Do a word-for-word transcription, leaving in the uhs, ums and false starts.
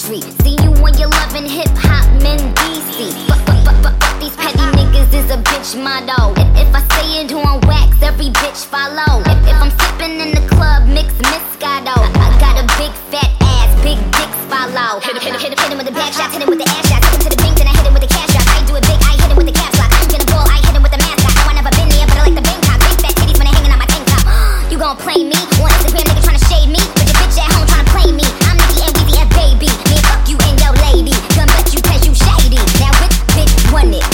street. See you when you're loving hip hop men D C. But, but, but, but, but these petty niggas is a bitch motto. If, if I say it on wax, every bitch follow. If, if I'm sipping in the club, mix Moscato. I, I got a big fat ass, big dicks follow. Hit him, hit him, hit him, hit him with the back shots, hit him with the ass shots. Take him to the bank, then I hit him with the cash shots. I do it big, I hit him with the caps lock. I'm gonna ball, I hit him with the mascot. No, I never been there, but I like the Bangkok. Big fat titties when they hanging on my tank top. You gon' play me? On Instagram, nigga tryna shade me, but your bitch at home tryna play me. I'm Nicki and Weezy and baby. Me and fuck you and your lady. Gun but you cause you shady. Now which bitch won it?